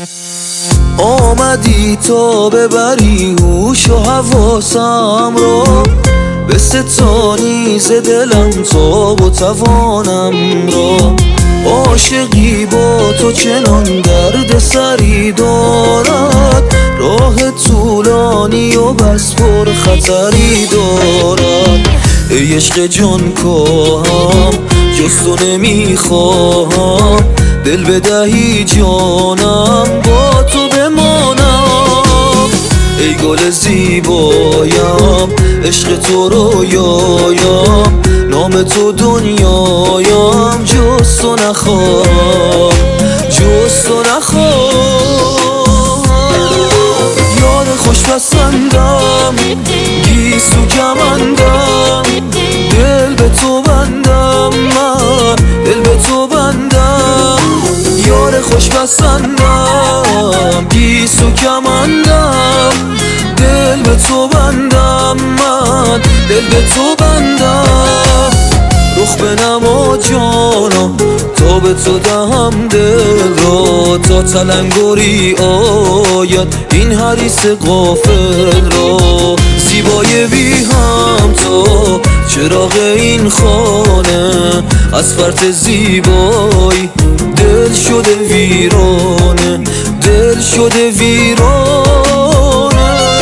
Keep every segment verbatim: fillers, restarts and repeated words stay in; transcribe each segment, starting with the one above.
آمدی تا ببری هوش و حواسم رو، به ستانی ز دلم تاب و توانم را. عاشقی با تو چنان درد سری دارد، راه طولانی و بس پر خطری دارد. ای عشق جان کاهم جز تو نمیخواهم، دل بدهی جانم با تو بمانم. ای گل زیبایم عشق تو رویایم، نام تو دنیایم، جز تو نخواهم جز تو نخواهم. یار خوش پسندم گیسو کمندم، دل به تو بندم من دل به تو بندم. یار خوش پسندم گیسو کمندم، دل به تو بندم من دل به تو بندم. رخ بنما جانم تا به تو دهم دل را، تا تلنگری آید این حریص غافل را. زیبای بی هم تو چراغ این خانه، از فرط زیبایی دل شده ویرانه دل شده ویرانه.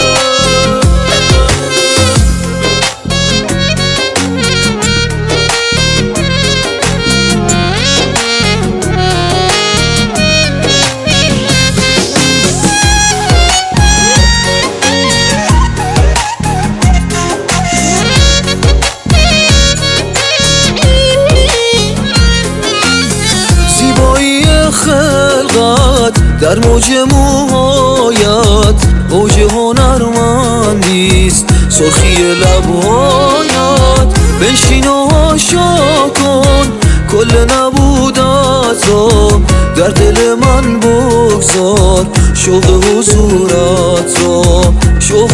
خلقت در موج موهایت اوج هنرمندیست، سرخی لبهایت بنشین و هاشا کن کل نبودت را. در دل من بگذار شوق حضورت را شوق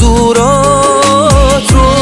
حضورت را.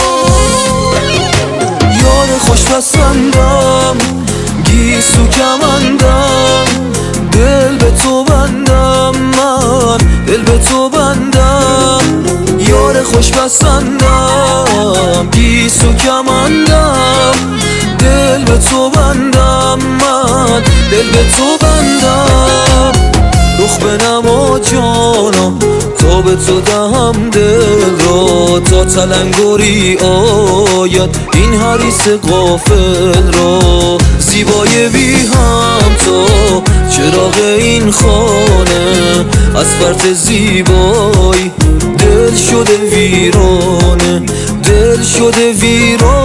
یار خوش پسندم گیسو کمندم، دل به تو بندم من دل به تو بندم. یار خوش پسندم گیسو کمندم، دل به تو بندم من دل به تو بندم. رخ بنما جانم تا به تو دهم دل را، تا تلنگری آید این حریص غافل را. زیبای بی هم تو چراغ این خانه، از فرط زیبایی دل شده ویرانه دل شده ویرانه.